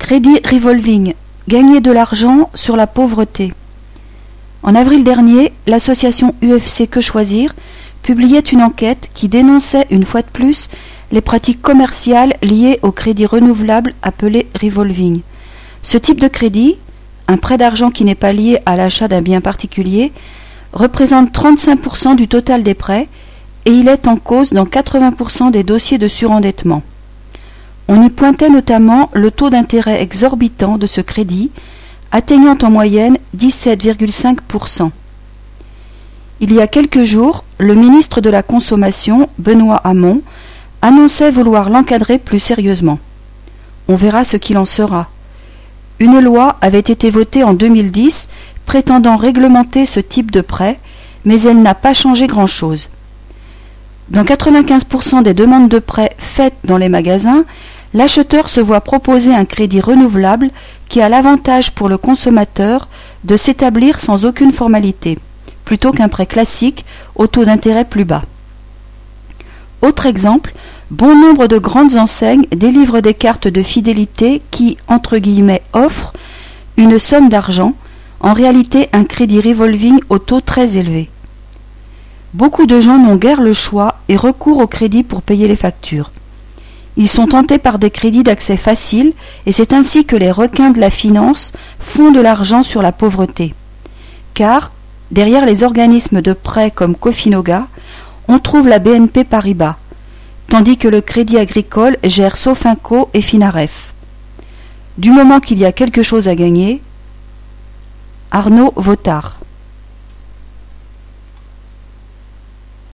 Crédit revolving, gagner de l'argent sur la pauvreté. En avril dernier, l'association UFC Que Choisir publiait une enquête qui dénonçait une fois de plus les pratiques commerciales liées au crédit renouvelable appelé revolving. Ce type de crédit, un prêt d'argent qui n'est pas lié à l'achat d'un bien particulier, représente 35% du total des prêts et il est en cause dans 80% des dossiers de surendettement. On y pointait notamment le taux d'intérêt exorbitant de ce crédit, atteignant en moyenne 17,5%. Il y a quelques jours, le ministre de la Consommation, Benoît Hamon, annonçait vouloir l'encadrer plus sérieusement. On verra ce qu'il en sera. Une loi avait été votée en 2010 prétendant réglementer ce type de prêt, mais elle n'a pas changé grand-chose. Dans 95% des demandes de prêt faites dans les magasins, l'acheteur se voit proposer un crédit renouvelable qui a l'avantage pour le consommateur de s'établir sans aucune formalité, plutôt qu'un prêt classique au taux d'intérêt plus bas. Autre exemple, bon nombre de grandes enseignes délivrent des cartes de fidélité qui, entre guillemets, offrent une somme d'argent, en réalité un crédit revolving au taux très élevé. Beaucoup de gens n'ont guère le choix et recourent au crédit pour payer les factures. Ils sont tentés par des crédits d'accès facile et c'est ainsi que les requins de la finance font de l'argent sur la pauvreté. Car, derrière les organismes de prêt comme Cofinoga, on trouve la BNP Paribas, tandis que le Crédit Agricole gère Sofinco et Finaref. Du moment qu'il y a quelque chose à gagner, Arnaud Votard.